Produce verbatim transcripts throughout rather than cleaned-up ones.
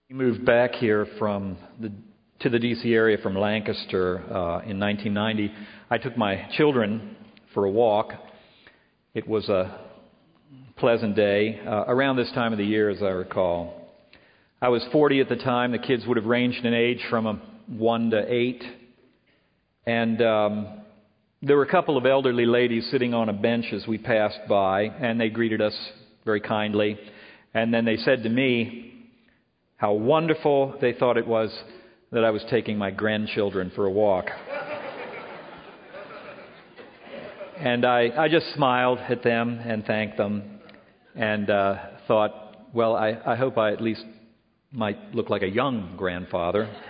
We moved back here from the to the D C area from Lancaster uh, in nineteen ninety. I took my children for a walk. It was a pleasant day, uh, around this time of the year, as I recall. I was forty at the time. The kids would have ranged in age from a one to eight. And um, there were a couple of elderly ladies sitting on a bench as we passed by, and they greeted us very kindly. And then they said to me how wonderful they thought it was that I was taking my grandchildren for a walk. And I, I just smiled at them and thanked them and uh, thought, well, I, I hope I at least might look like a young grandfather. Do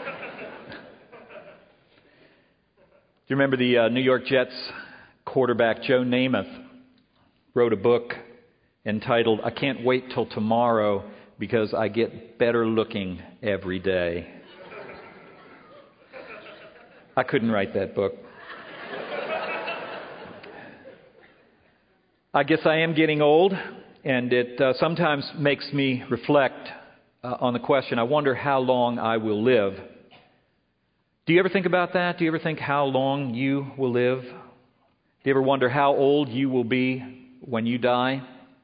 you remember the uh, New York Jets quarterback Joe Namath wrote a book entitled, I Can't Wait Till Tomorrow Because I Get Better Looking Every Day. I couldn't write that book. I guess I am getting old, and it uh, sometimes makes me reflect uh, on the question, I wonder how long I will live. Do you ever think about that? Do you ever think how long you will live? Do you ever wonder how old you will be when you die?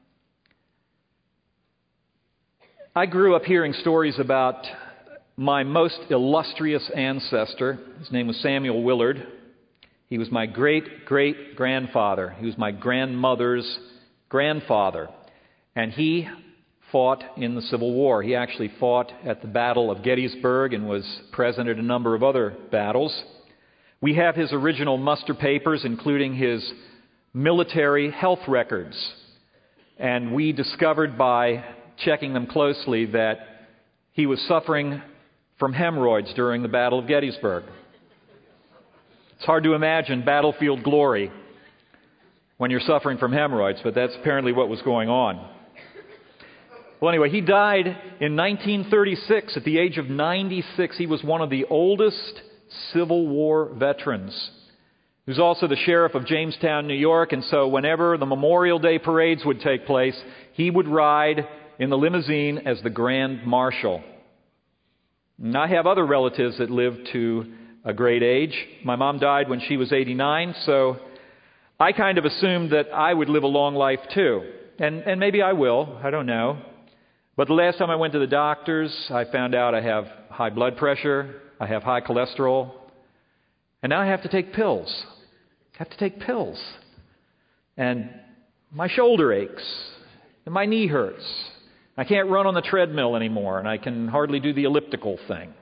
I grew up hearing stories about my most illustrious ancestor. His name was Samuel Willard. He was my great-great-grandfather. He was my grandmother's grandfather. And he fought in the Civil War. He actually fought at the Battle of Gettysburg and was present at a number of other battles. We have his original muster papers, including his military health records. And we discovered by checking them closely that he was suffering from hemorrhoids during the Battle of Gettysburg. It's hard to imagine battlefield glory when you're suffering from hemorrhoids, but that's apparently what was going on. Well, anyway, he died in nineteen thirty-six at the age of ninety-six. He was one of the oldest Civil War veterans. He was also the sheriff of Jamestown, New York, and so whenever the Memorial Day parades would take place, he would ride in the limousine as the Grand Marshal. And I have other relatives that lived to a great age. My mom died when she was eighty-nine, so I kind of assumed that I would live a long life too. And, and maybe I will, I don't know. But the last time I went to the doctors, I found out I have high blood pressure, I have high cholesterol, and now I have to take pills. I have to take pills. And my shoulder aches, and my knee hurts. I can't run on the treadmill anymore, and I can hardly do the elliptical thing.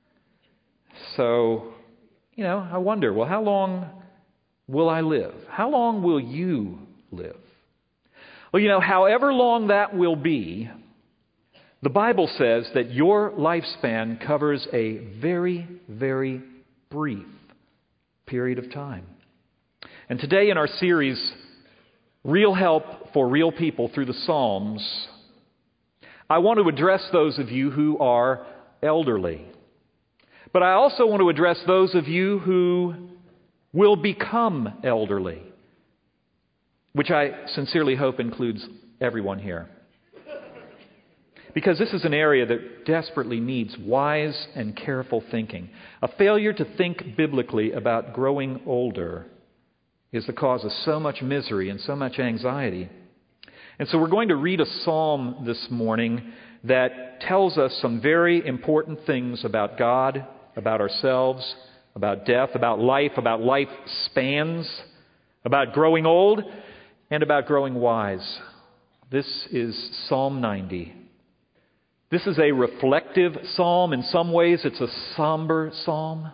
So, you know, I wonder, well, how long will I live? How long will you live? Well, you know, however long that will be, the Bible says that your lifespan covers a very, very brief period of time. And today in our series, Real Help for Real People through the Psalms, I want to address those of you who are elderly. But I also want to address those of you who will become elderly, which I sincerely hope includes everyone here. Because this is an area that desperately needs wise and careful thinking. A failure to think biblically about growing older is the cause of so much misery and so much anxiety. And so we're going to read a psalm this morning that tells us some very important things about God, about ourselves, about death, about life, about life spans, about growing old, and about growing wise. This is Psalm ninety. This is a reflective psalm. In some ways, it's a somber psalm.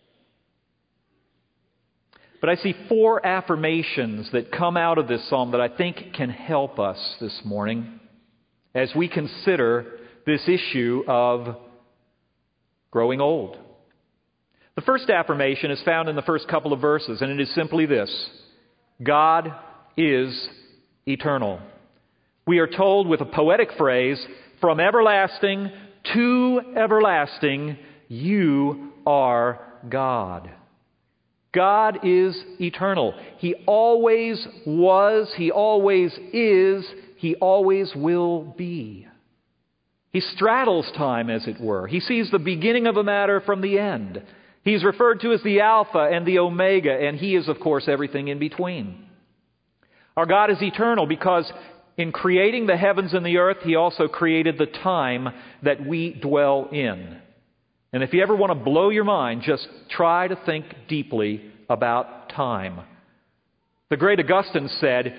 But I see four affirmations that come out of this psalm that I think can help us this morning as we consider this issue of growing old. The first affirmation is found in the first couple of verses, and it is simply this: God is eternal. We are told with a poetic phrase, from everlasting to everlasting, you are God. God is eternal. He always was, He always is, He always will be. He straddles time, as it were. He sees the beginning of a matter from the end. He's referred to as the Alpha and the Omega, and He is, of course, everything in between. Our God is eternal because in creating the heavens and the earth, He also created the time that we dwell in. And if you ever want to blow your mind, just try to think deeply about time. The great Augustine said,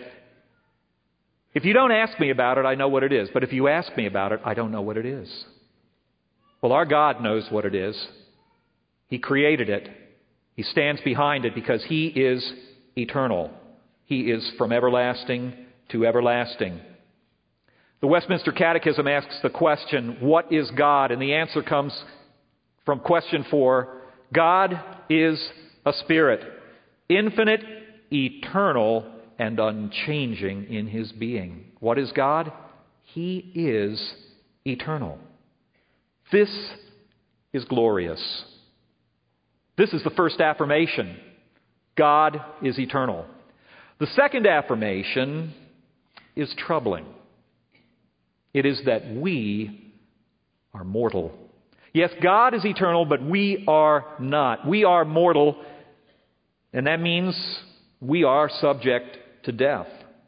"If you don't ask me about it, I know what it is. But if you ask me about it, I don't know what it is." Well, our God knows what it is. He created it. He stands behind it because He is eternal. He is from everlasting to everlasting. The Westminster Catechism asks the question, what is God? And the answer comes from question four. God is a spirit, infinite, eternal, and unchanging in His being. What is God? He is eternal. This is glorious. This is the first affirmation. God is eternal. The second affirmation is troubling. It is that we are mortal. Yes, God is eternal, but we are not. We are mortal, and that means we are subject to death.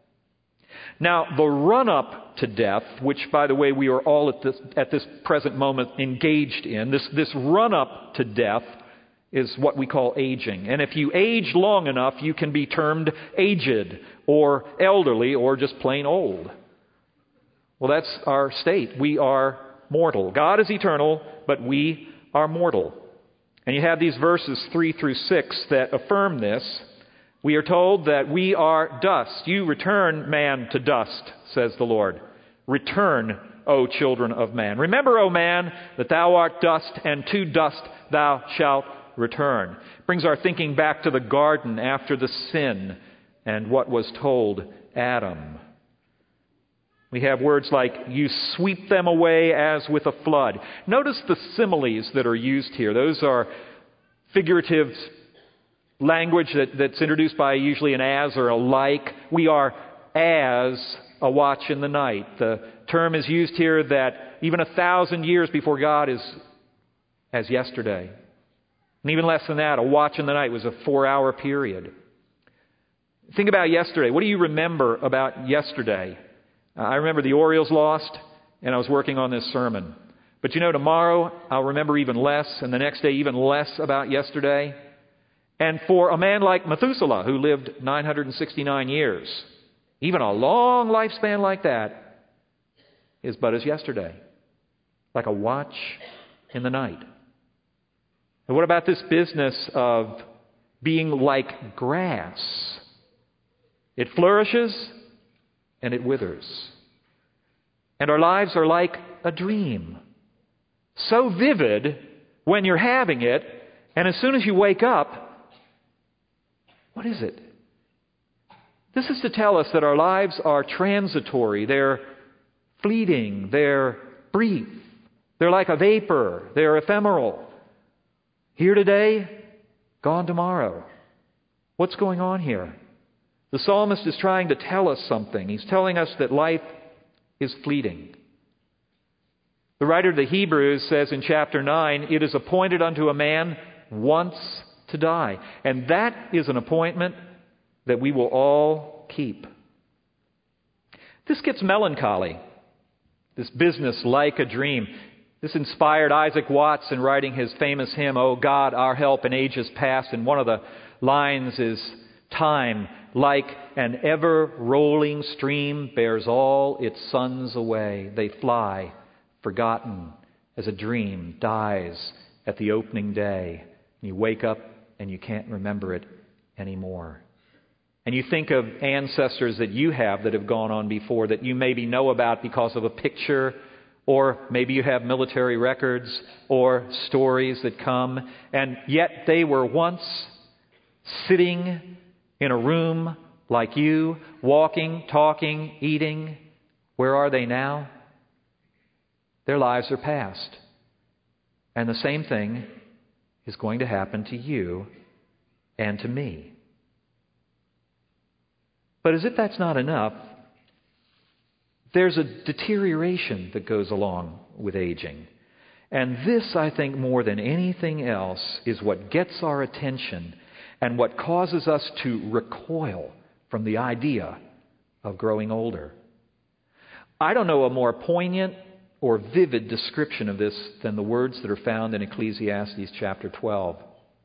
Now, the run-up to death, which, by the way, we are all at this, at this present moment engaged in, this, this run-up to death is what we call aging. And if you age long enough, you can be termed aged or elderly or just plain old. Well, that's our state. We are mortal. God is eternal, but we are mortal. And you have these verses three through six that affirm this. We are told that we are dust. You return man to dust, says the Lord. Return, O children of man. Remember, O man, that thou art dust, and to dust thou shalt return. Brings our thinking back to the garden after the sin and what was told Adam. We have words like, you sweep them away as with a flood. Notice the similes that are used here. Those are figurative language that, that's introduced by usually an as or a like. We are as a watch in the night. The term is used here that even a thousand years before God is as yesterday. And even less than that, a watch in the night was a four-hour period. Think about yesterday. What do you remember about yesterday? Uh, I remember the Orioles lost, and I was working on this sermon. But you know, tomorrow I'll remember even less, and the next day even less about yesterday. And for a man like Methuselah, who lived nine hundred sixty-nine years, even a long lifespan like that is but as yesterday, like a watch in the night. And what about this business of being like grass? It flourishes and it withers. And our lives are like a dream. So vivid when you're having it, and as soon as you wake up, what is it? This is to tell us that our lives are transitory. They're fleeting. They're brief. They're like a vapor. They're ephemeral. Here today, gone tomorrow. What's going on here? The psalmist is trying to tell us something. He's telling us that life is fleeting. The writer of the Hebrews says in chapter nine, it is appointed unto a man once to die. And that is an appointment that we will all keep. This gets melancholy. This business like a dream. This inspired Isaac Watts in writing his famous hymn, O God, our help in ages past. And one of the lines is, time, like an ever-rolling stream, bears all its sons away. They fly, forgotten, as a dream dies at the opening day. And you wake up and you can't remember it anymore. And you think of ancestors that you have that have gone on before that you maybe know about because of a picture, or maybe you have military records or stories that come, and yet they were once sitting in a room like you, walking, talking, eating. Where are they now? Their lives are past. And the same thing is going to happen to you and to me. But as if that's not enough, there's a deterioration that goes along with aging. And this, I think, more than anything else, is what gets our attention and what causes us to recoil from the idea of growing older. I don't know a more poignant or vivid description of this than the words that are found in Ecclesiastes chapter twelve.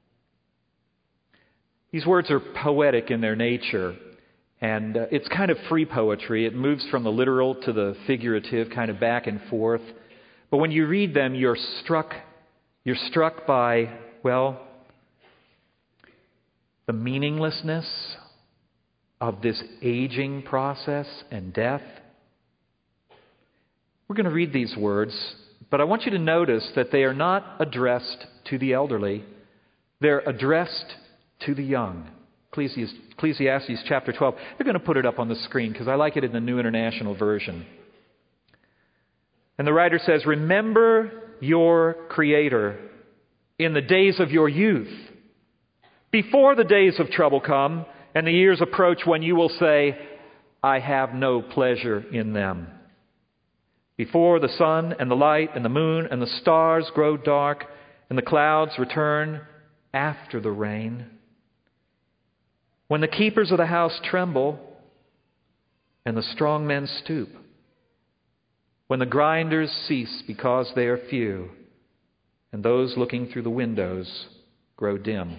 These words are poetic in their nature, and uh, it's kind of free poetry. It moves from the literal to the figurative, kind of back and forth. But when you read them, you're struck, you're struck by, well, the meaninglessness of this aging process and death. We're going to read these words, but I want you to notice that they are not addressed to the elderly. They're addressed to the young. Ecclesiastes, Ecclesiastes chapter twelve. They're going to put it up on the screen because I like it in the New International Version. And the writer says, "Remember your Creator in the days of your youth, before the days of trouble come and the years approach when you will say, 'I have no pleasure in them.' Before the sun and the light and the moon and the stars grow dark and the clouds return after the rain. When the keepers of the house tremble and the strong men stoop. When the grinders cease because they are few and those looking through the windows grow dim.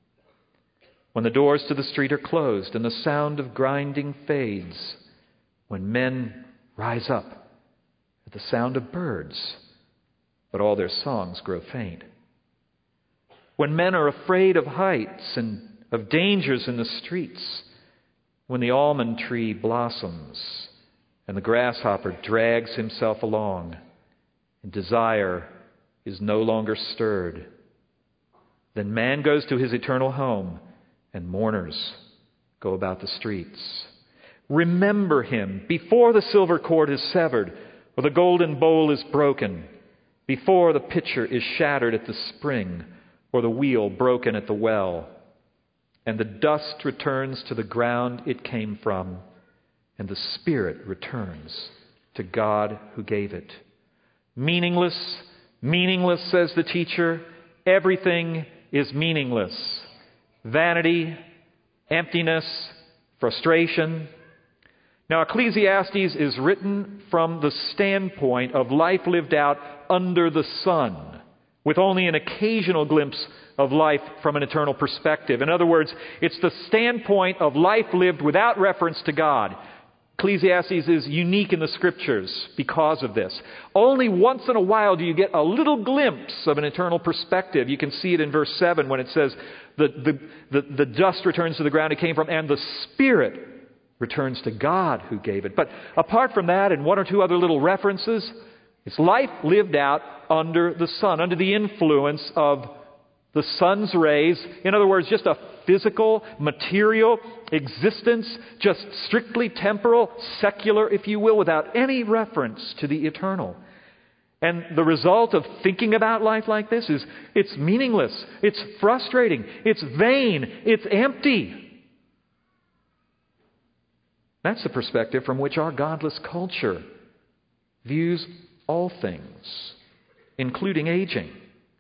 When the doors to the street are closed and the sound of grinding fades. When men rise up at the sound of birds, but all their songs grow faint. When men are afraid of heights and of dangers in the streets. When the almond tree blossoms and the grasshopper drags himself along and desire is no longer stirred. Then man goes to his eternal home and mourners go about the streets. Remember him before the silver cord is severed or the golden bowl is broken, before the pitcher is shattered at the spring or the wheel broken at the well, and the dust returns to the ground it came from, and the spirit returns to God who gave it. Meaningless, meaningless, says the teacher. Everything is meaningless. Vanity, emptiness, frustration. Now, Ecclesiastes is written from the standpoint of life lived out under the sun, with only an occasional glimpse of life from an eternal perspective. In other words, it's the standpoint of life lived without reference to God. Ecclesiastes is unique in the Scriptures because of this. Only once in a while do you get a little glimpse of an eternal perspective. You can see it in verse seven when it says, the, the, the, the dust returns to the ground it came from, and the Spirit returns to God who gave it. But apart from that and one or two other little references, it's life lived out under the sun, under the influence of the sun's rays. In other words, just a physical, material existence, just strictly temporal, secular, if you will, without any reference to the eternal. And the result of thinking about life like this is it's meaningless, it's frustrating, it's vain, it's empty. That's the perspective from which our godless culture views all things, including aging.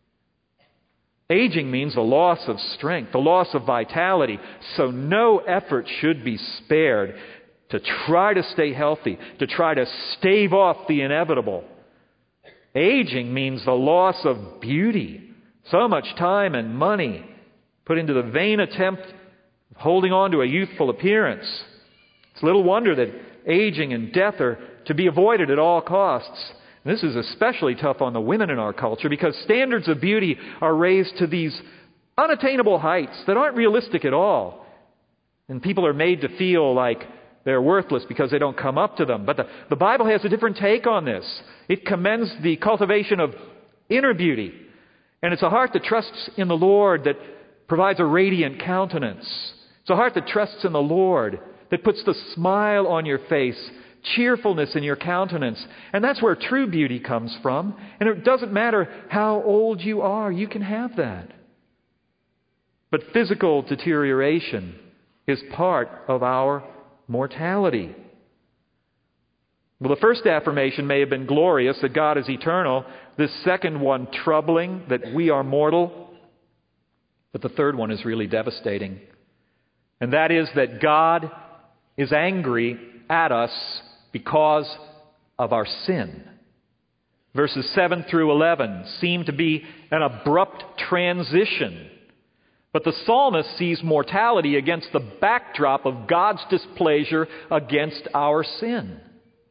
Aging means a loss of strength, a loss of vitality, so no effort should be spared to try to stay healthy, to try to stave off the inevitable. Aging means the loss of beauty, so much time and money put into the vain attempt of holding on to a youthful appearance. It's little wonder that aging and death are to be avoided at all costs. And this is especially tough on the women in our culture because standards of beauty are raised to these unattainable heights that aren't realistic at all. And people are made to feel like they're worthless because they don't come up to them. But the, the Bible has a different take on this. It commends the cultivation of inner beauty. And it's a heart that trusts in the Lord that provides a radiant countenance. It's a heart that trusts in the Lord that puts the smile on your face, cheerfulness in your countenance. And that's where true beauty comes from. And it doesn't matter how old you are, you can have that. But physical deterioration is part of our mortality. Well, the first affirmation may have been glorious, that God is eternal. This second one, troubling, that we are mortal. But the third one is really devastating. And that is that God is angry at us because of our sin. Verses seven through eleven seem to be an abrupt transition. But the psalmist sees mortality against the backdrop of God's displeasure against our sin.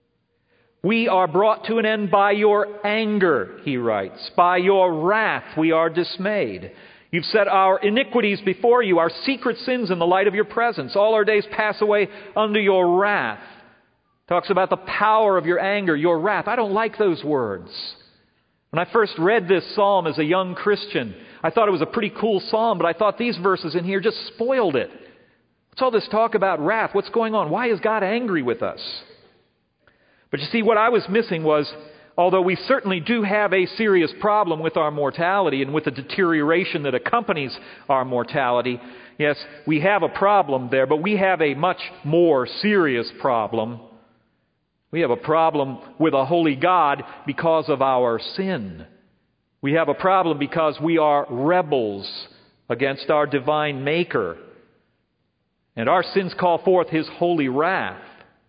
We are brought to an end by your anger, he writes. By your wrath we are dismayed. You've set our iniquities before you, our secret sins in the light of your presence. All our days pass away under your wrath. Talks about the power of your anger, your wrath. I don't like those words. When I first read this psalm as a young Christian, I thought it was a pretty cool psalm, but I thought these verses in here just spoiled it. What's all this talk about wrath? What's going on? Why is God angry with us? But you see, what I was missing was, although we certainly do have a serious problem with our mortality and with the deterioration that accompanies our mortality, yes, we have a problem there, but we have a much more serious problem. We have a problem with a holy God because of our sin. We have a problem because we are rebels against our divine Maker. And our sins call forth His holy wrath.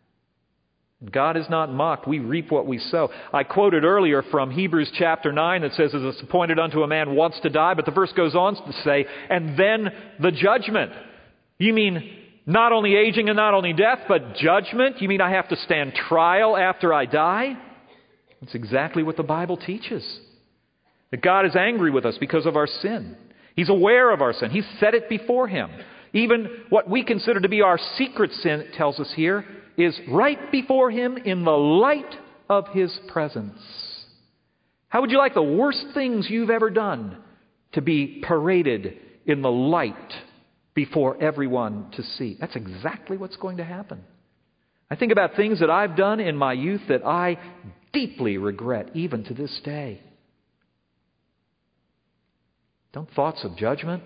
God is not mocked. We reap what we sow. I quoted earlier from Hebrews chapter nine that says, "It is appointed unto a man once to die," but the verse goes on to say, "and then the judgment." You mean not only aging and not only death, but judgment? You mean I have to stand trial after I die? That's exactly what the Bible teaches. That God is angry with us because of our sin. He's aware of our sin. He's set it before Him. Even what we consider to be our secret sin, it tells us here, is right before Him in the light of His presence. How would you like the worst things you've ever done to be paraded in the light before everyone to see? That's exactly what's going to happen. I think about things that I've done in my youth that I deeply regret even to this day. Don't thoughts of judgment,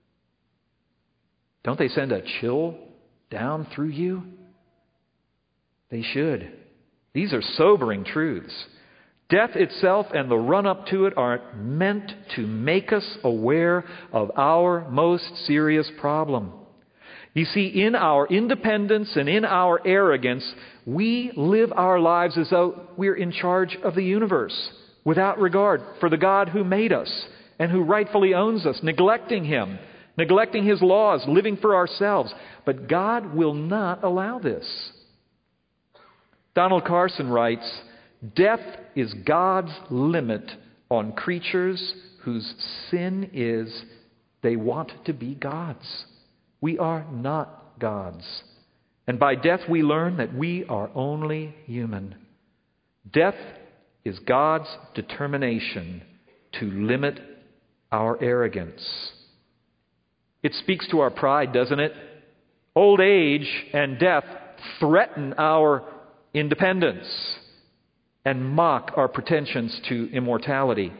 don't they send a chill down through you? They should. These are sobering truths. Death itself and the run-up to it are meant to make us aware of our most serious problem. You see, in our independence and in our arrogance, we live our lives as though we're in charge of the universe, without regard for the God who made us and who rightfully owns us, neglecting Him, neglecting His laws, living for ourselves. But God will not allow this. Donald Carson writes, "Death is God's limit on creatures whose sin is they want to be gods. We are not gods. And by death we learn that we are only human. Death is God's determination to limit our arrogance." It speaks to our pride, doesn't it? Old age and death threaten our independence and mock our pretensions to immortality.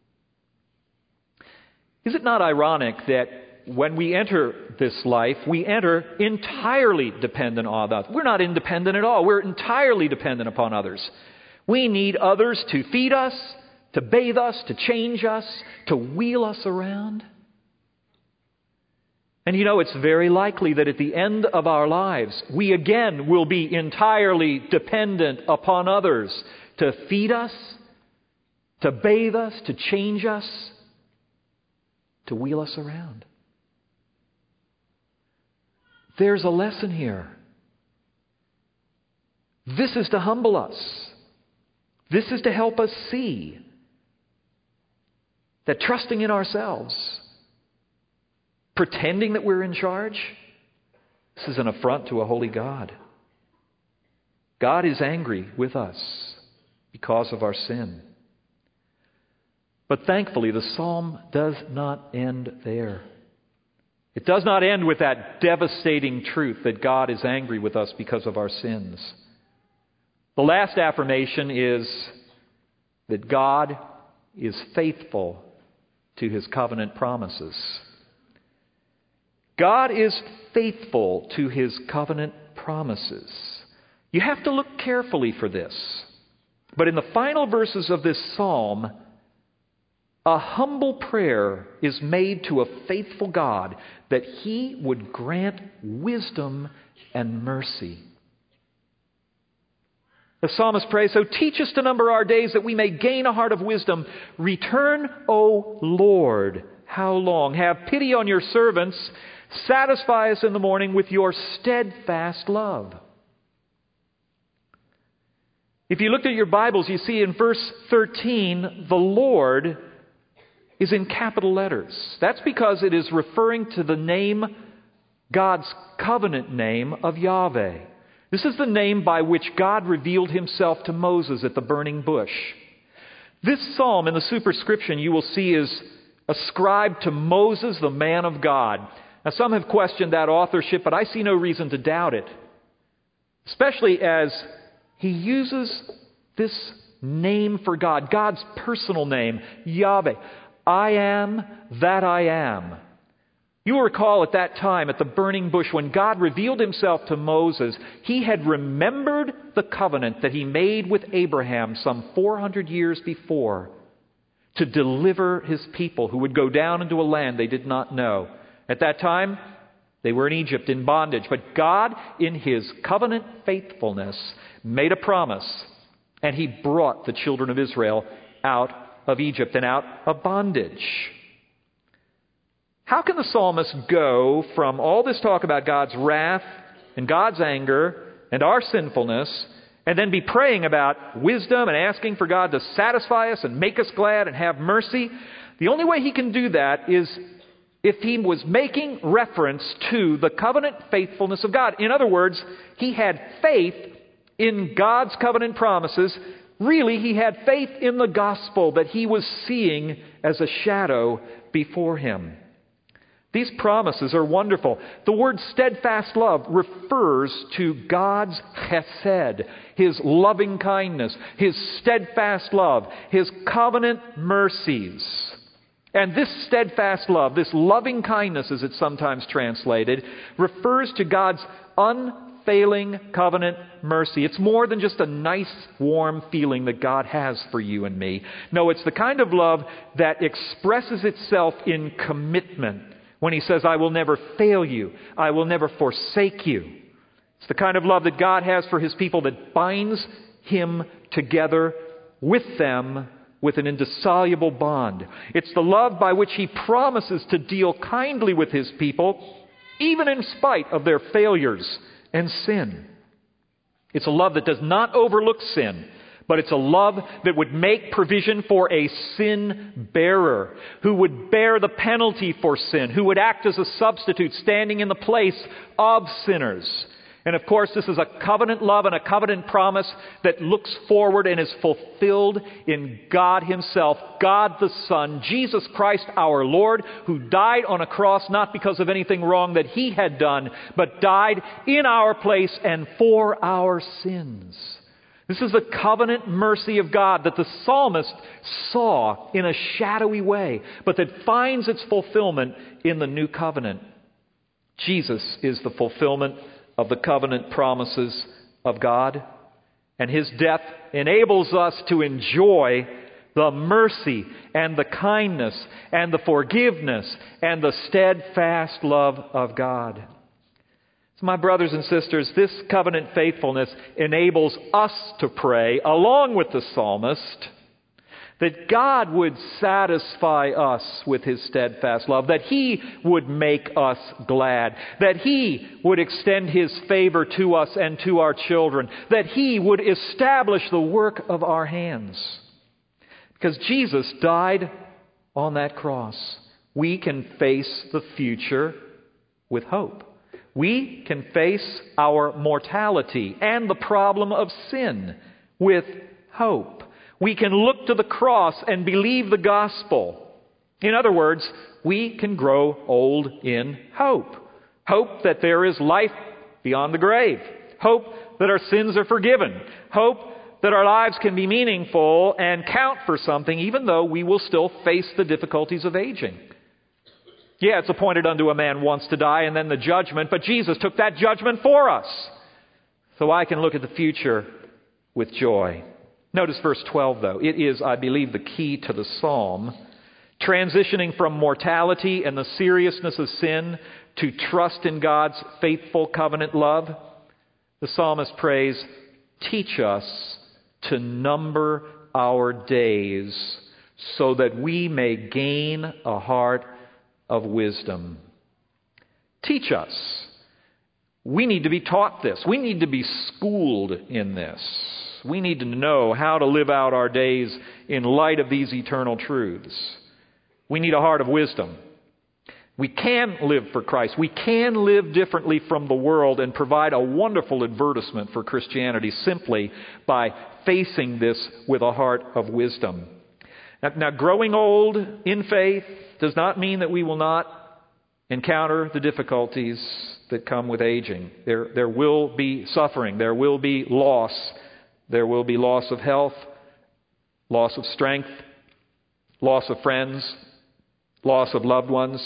Is it not ironic that when we enter this life, we enter entirely dependent on others? We're not independent at all. We're entirely dependent upon others. We need others to feed us, to bathe us, to change us, to wheel us around. And you know, it's very likely that at the end of our lives, we again will be entirely dependent upon others to feed us, to bathe us, to change us, to wheel us around. There's a lesson here. This is to humble us. This is to help us see that trusting in ourselves, pretending that we're in charge, this is an affront to a holy God. God is angry with us because of our sin. But thankfully, the psalm does not end there. It does not end with that devastating truth that God is angry with us because of our sins. The last affirmation is that God is faithful to His covenant promises. God is faithful to His covenant promises. You have to look carefully for this. But in the final verses of this psalm, a humble prayer is made to a faithful God that He would grant wisdom and mercy. The psalmist prays, "So teach us to number our days that we may gain a heart of wisdom. Return, O Lord, how long? Have pity on your servants. Satisfy us in the morning with your steadfast love." If you looked at your Bibles, you see in verse thirteen, the Lord is in capital letters. That's because it is referring to the name, God's covenant name of Yahweh. This is the name by which God revealed Himself to Moses at the burning bush. This psalm in the superscription you will see is ascribed to Moses, the man of God. Now, some have questioned that authorship, but I see no reason to doubt it. Especially as he uses this name for God, God's personal name, Yahweh. I am that I am. You will recall at that time, at the burning bush, when God revealed Himself to Moses, He had remembered the covenant that He made with Abraham some four hundred years before to deliver His people who would go down into a land they did not know. At that time, they were in Egypt in bondage. But God, in His covenant faithfulness, made a promise, and He brought the children of Israel out of Egypt and out of bondage. How can the psalmist go from all this talk about God's wrath and God's anger and our sinfulness and then be praying about wisdom and asking for God to satisfy us and make us glad and have mercy? The only way he can do that is if he was making reference to the covenant faithfulness of God. In other words, he had faith in God's covenant promises. Really, he had faith in the gospel that he was seeing as a shadow before him. These promises are wonderful. The word steadfast love refers to God's chesed, His loving kindness, His steadfast love, His covenant mercies. And this steadfast love, this loving kindness as it's sometimes translated, refers to God's unfailing covenant mercy. It's more than just a nice, warm feeling that God has for you and me. No, it's the kind of love that expresses itself in commitment. When He says, I will never fail you, I will never forsake you. It's the kind of love that God has for His people that binds Him together with them with an indissoluble bond. It's the love by which He promises to deal kindly with His people, even in spite of their failures and sin. It's a love that does not overlook sin, but it's a love that would make provision for a sin bearer who would bear the penalty for sin, who would act as a substitute standing in the place of sinners. And of course, this is a covenant love and a covenant promise that looks forward and is fulfilled in God Himself, God the Son, Jesus Christ our Lord, who died on a cross not because of anything wrong that He had done, but died in our place and for our sins. This is the covenant mercy of God that the psalmist saw in a shadowy way, but that finds its fulfillment in the new covenant. Jesus is the fulfillment of the covenant promises of God, and His death enables us to enjoy the mercy and the kindness and the forgiveness and the steadfast love of God. So my brothers and sisters, this covenant faithfulness enables us to pray, along with the psalmist, that God would satisfy us with His steadfast love, that He would make us glad, that He would extend His favor to us and to our children, that He would establish the work of our hands. Because Jesus died on that cross, we can face the future with hope. We can face our mortality and the problem of sin with hope. We can look to the cross and believe the gospel. In other words, we can grow old in hope. Hope that there is life beyond the grave. Hope that our sins are forgiven. Hope that our lives can be meaningful and count for something, even though we will still face the difficulties of aging. Yeah, it's appointed unto a man once to die and then the judgment, but Jesus took that judgment for us. so I can look at the future with joy. Notice verse twelve, though. It is, I believe, the key to the psalm. Transitioning from mortality and the seriousness of sin to trust in God's faithful covenant love. The psalmist prays, teach us to number our days so that we may gain a heart of wisdom. Teach us. We need to be taught this. We need to be schooled in this. We need to know how to live out our days in light of these eternal truths. We need a heart of wisdom. We can live for Christ. We can live differently from the world and provide a wonderful advertisement for Christianity simply by facing this with a heart of wisdom. Now, now, growing old in faith does not mean that we will not encounter the difficulties that come with aging. There, there will be suffering. There will be loss. There will be loss of health, loss of strength, loss of friends, loss of loved ones.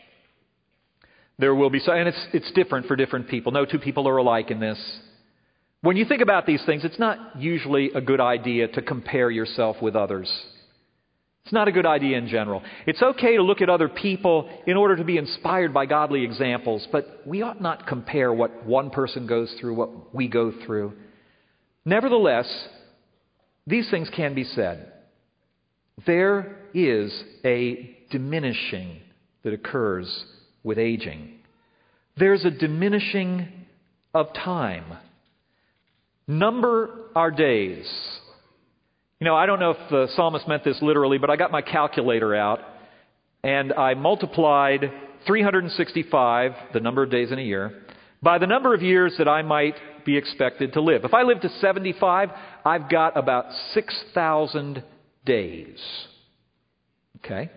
There will be, and it's, it's different for different people. No two people are alike in this. When you think about these things, it's not usually a good idea to compare yourself with others. It's not a good idea in general. It's okay to look at other people in order to be inspired by godly examples, but we ought not compare what one person goes through, what we go through. Nevertheless, these things can be said. There is a diminishing that occurs with aging. There's a diminishing of time. Number our days. You know, I don't know if the psalmist meant this literally, but I got my calculator out and I multiplied three hundred sixty-five, the number of days in a year, by the number of years that I might be expected to live. If I live to seventy-five, I've got about six thousand days. Okay?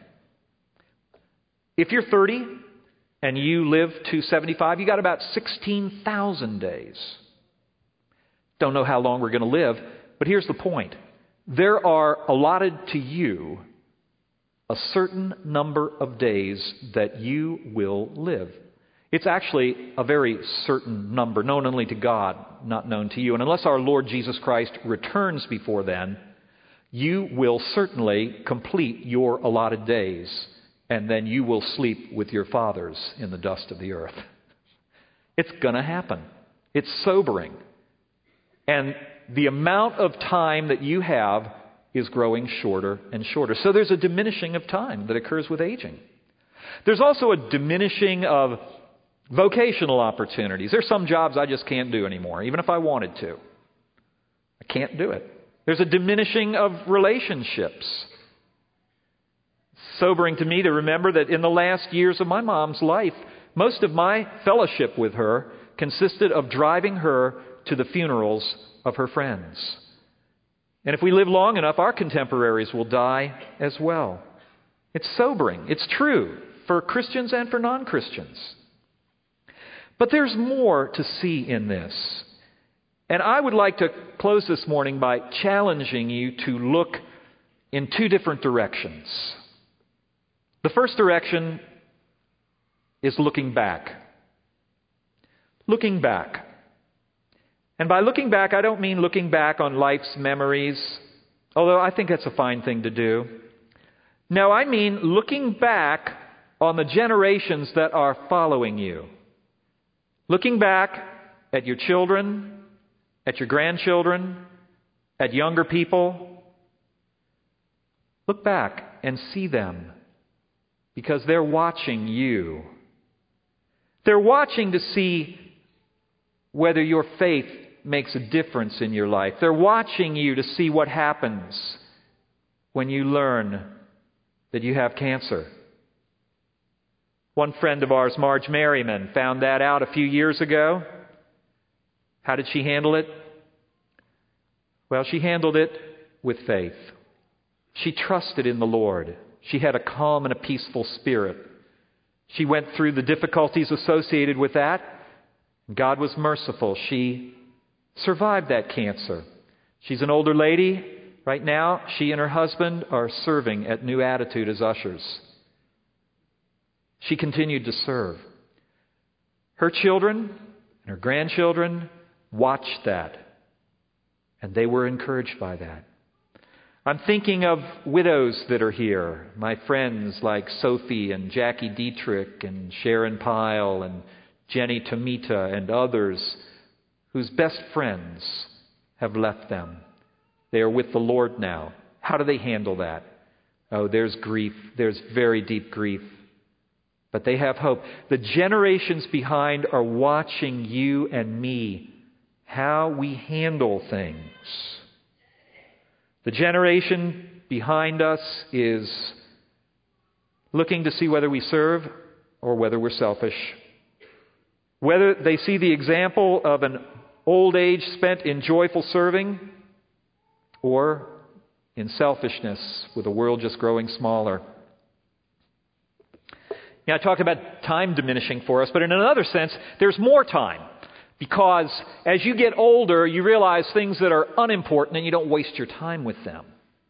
If you're thirty and you live to seventy-five, you got about sixteen thousand days. Don't know how long we're going to live, but here's the point. There are allotted to you a certain number of days that you will live. It's actually a very certain number, known only to God, not known to you. And unless our Lord Jesus Christ returns before then, you will certainly complete your allotted days, and then you will sleep with your fathers in the dust of the earth. It's going to happen. It's sobering. And the amount of time that you have is growing shorter and shorter. So there's a diminishing of time that occurs with aging. There's also a diminishing of vocational opportunities. There's some jobs I just can't do anymore, even if I wanted to. I can't do it. There's a diminishing of relationships. It's sobering to me to remember that in the last years of my mom's life, most of my fellowship with her consisted of driving her to the funerals of her friends. And if we live long enough, our contemporaries will die as well. It's sobering. It's true for Christians and for non-Christians. But there's more to see in this. And I would like to close this morning by challenging you to look in two different directions. The first direction is looking back. Looking back. And by looking back, I don't mean looking back on life's memories, although I think that's a fine thing to do. No, I mean looking back on the generations that are following you. Looking back at your children, at your grandchildren, at younger people. Look back and see them because they're watching you. They're watching to see whether your faith makes a difference in your life. They're watching you to see what happens when you learn that you have cancer. One friend of ours, Marge Merriman, found that out a few years ago. How did she handle it? Well, she handled it with faith. She trusted in the Lord. She had a calm and a peaceful spirit. She went through the difficulties associated with that. God was merciful. She survived that cancer. She's an older lady. Right now, she and her husband are serving at New Attitude as ushers. She continued to serve. Her children and her grandchildren watched that, and they were encouraged by that. I'm thinking of widows that are here, my friends like Sophie and Jackie Dietrich and Sharon Pyle and Jenny Tomita and others whose best friends have left them. They are with the Lord now. How do they handle that? Oh, there's grief. There's very deep grief. But they have hope. The generations behind are watching you and me, how we handle things. The generation behind us is looking to see whether we serve or whether we're selfish. Whether they see the example of an old age spent in joyful serving or in selfishness with the world just growing smaller. Now, I talked about time diminishing for us, but in another sense, there's more time. Because as you get older, you realize things that are unimportant and you don't waste your time with them.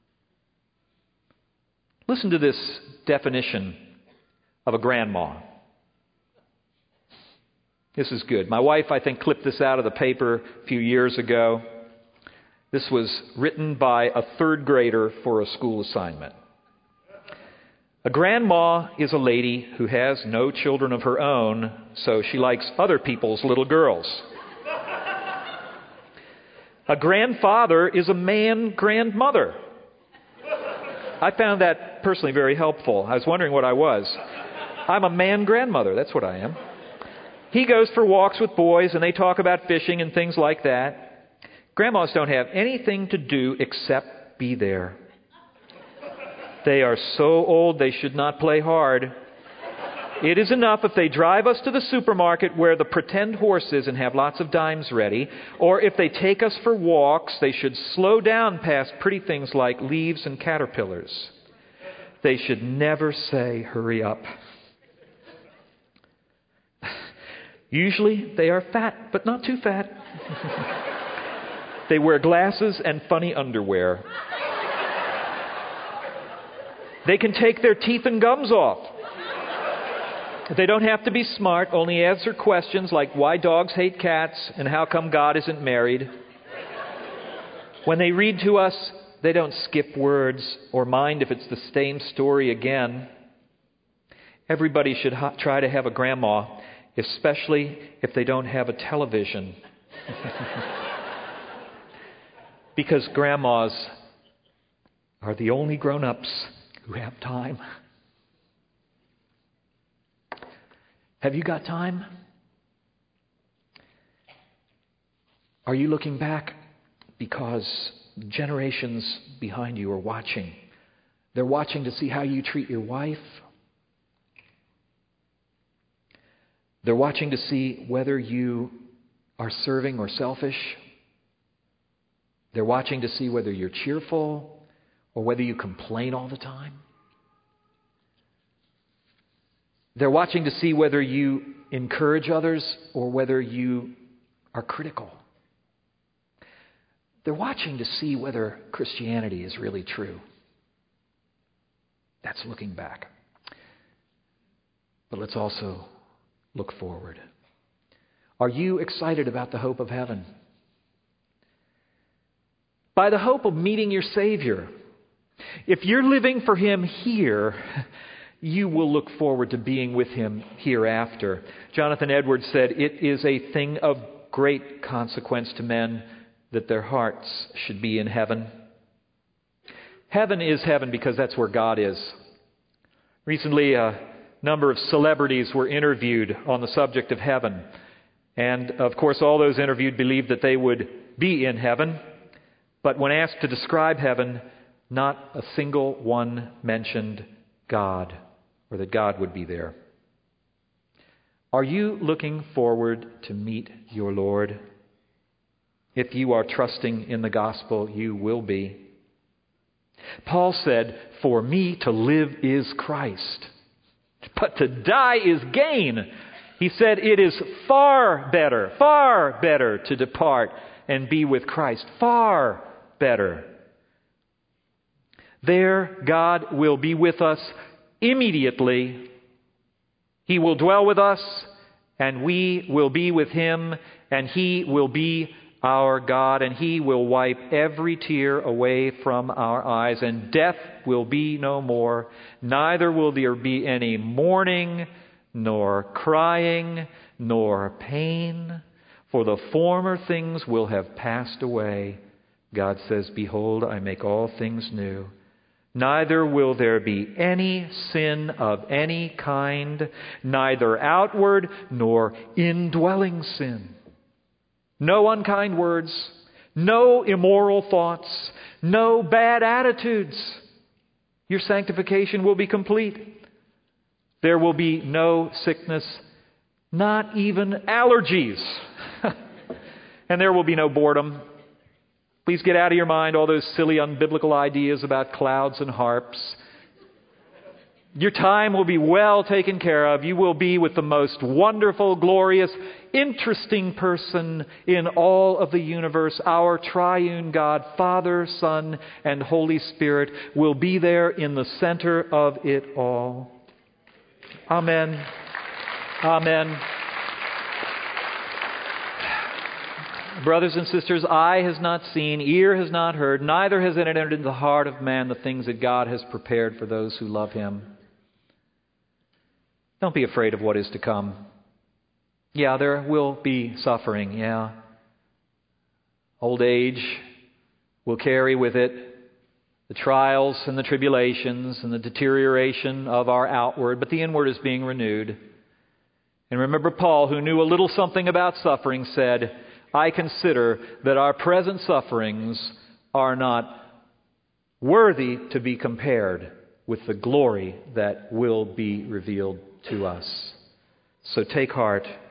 Listen to this definition of a grandma. This is good. My wife, I think, clipped this out of the paper a few years ago. This was written by a third grader for a school assignment. A grandma is a lady who has no children of her own, so she likes other people's little girls. A grandfather is a man grandmother. I found that personally very helpful. I was wondering what I was. I'm a man grandmother. That's what I am. He goes for walks with boys, and they talk about fishing and things like that. Grandmas don't have anything to do except be there. They are so old they should not play hard. It is enough if they drive us to the supermarket where the pretend horse is and have lots of dimes ready, or if they take us for walks, they should slow down past pretty things like leaves and caterpillars. They should never say, "Hurry up." Usually they are fat, but not too fat. They wear glasses and funny underwear. They can take their teeth and gums off. They don't have to be smart, only answer questions like why dogs hate cats and how come God isn't married. When they read to us, they don't skip words or mind if it's the same story again. Everybody should ha- try to have a grandma, especially if they don't have a television. Because grandmas are the only grown-ups who have time. Have you got time? Are you looking back? Because generations behind you are watching. They're watching to see how you treat your wife. They're watching to see whether you are serving or selfish. They're watching to see whether you're cheerful or whether you complain all the time. They're watching to see whether you encourage others or whether you are critical. They're watching to see whether Christianity is really true. That's looking back. But let's also look forward. Are you excited about the hope of heaven? By the hope of meeting your Savior. If you're living for Him here, you will look forward to being with Him hereafter. Jonathan Edwards said, "It is a thing of great consequence to men that their hearts should be in heaven." Heaven is heaven because that's where God is. Recently, a number of celebrities were interviewed on the subject of heaven. And, of course, all those interviewed believed that they would be in heaven. But when asked to describe heaven, not a single one mentioned God, or that God would be there. Are you looking forward to meet your Lord? If you are trusting in the gospel, you will be. Paul said, "For me to live is Christ, but to die is gain." He said, "It is far better, far better to depart and be with Christ. Far better." There, God will be with us immediately. He will dwell with us, and we will be with Him, and He will be our God, and He will wipe every tear away from our eyes, and death will be no more. Neither will there be any mourning, nor crying, nor pain, for the former things will have passed away. God says, Behold, I make all things new. Neither will there be any sin of any kind, neither outward nor indwelling sin. No unkind words, no immoral thoughts, no bad attitudes. Your sanctification will be complete. There will be no sickness, not even allergies. And there will be no boredom. Please get out of your mind all those silly, unbiblical ideas about clouds and harps. Your time will be well taken care of. You will be with the most wonderful, glorious, interesting person in all of the universe. Our triune God, Father, Son, and Holy Spirit, will be there in the center of it all. Amen. Amen. Brothers and sisters, eye has not seen, ear has not heard, neither has it entered into the heart of man the things that God has prepared for those who love Him. Don't be afraid of what is to come. Yeah, there will be suffering, yeah. Old age will carry with it the trials and the tribulations and the deterioration of our outward, but the inward is being renewed. And remember Paul, who knew a little something about suffering, said, I consider that our present sufferings are not worthy to be compared with the glory that will be revealed to us. So take heart.